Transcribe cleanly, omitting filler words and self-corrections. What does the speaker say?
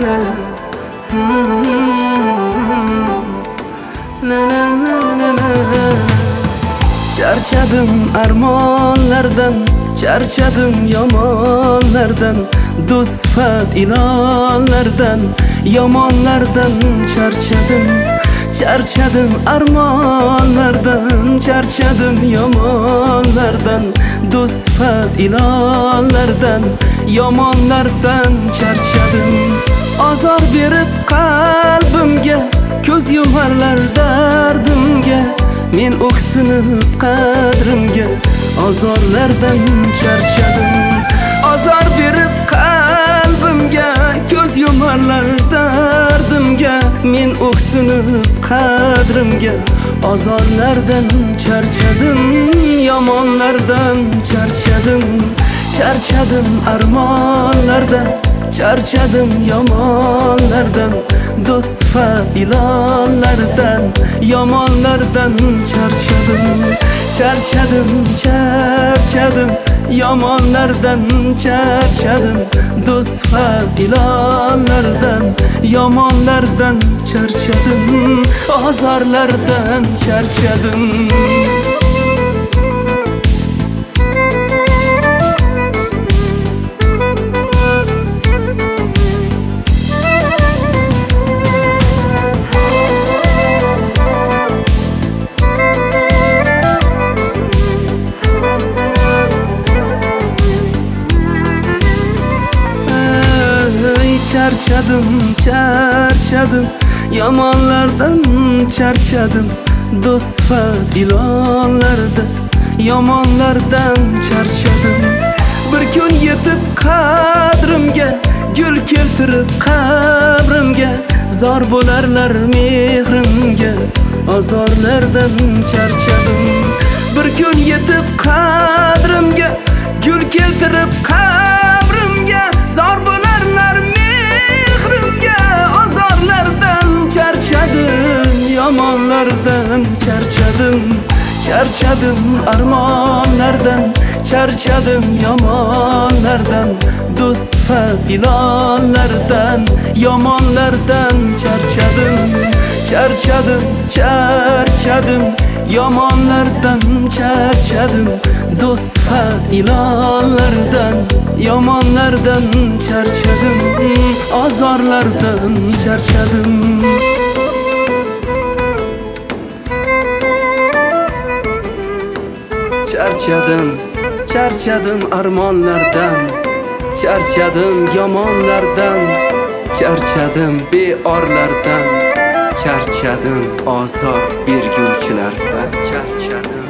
Charchadim armonlardan, charchadim yomonlardan, do'st-sifat ilonlardan, yomonlardan charchadim. Charchadim armonlardan, charchadim yomonlardan, do'st-sifat ilonlardan, yomonlardan charchadim. Azor berib qalbimga, ko'z yumarlar dardimga, men o'ksinib qadrimga, azorlardan charchadim. Azor berib qalbimga, ko'z yumarlar dardimga, men o'ksinib qadrimga, azorlardan charchadim. Yomonlardan charchadim. Charchadim armonlardan, charchadim yomonlardan, do'st-sifat ilonlardan, yomonlardan charchadim. Charchadim, charchadim, yomonlardan charchadim, do'st-sifat ilonlardan, yomonlardan charchadim, azorlardan charchadim. Charchadim, charchadim, yomonlardan charchadim, do'st-sifat ilonlardan, yomonlardan charchadim. Bir kun yetib qadrimga, gul keltirib qabrimga, zor bo'larlar mehrimga, azorlardan charchadim. Bir kun yetib qadrimga, gul keltirib qabrimga, zor bo'larlar mehrimga, azorlardan charchadim. Yomonlardan charchadim. Charchadim armonlardan, charchadim yomonlardan, do'st-sifat ilonlardan, yomonlardan charchadim. Charchadim, charchadim, yomonlardan charchadim, do'st-sifat ilonlardan, yomonlardan charchadim, azorlardan charchadim. Charchadim, charchadim armonlardan, charchadim yomonlardan, charchadim beorlardan, charchadim azor berguvchilardan, charchadim.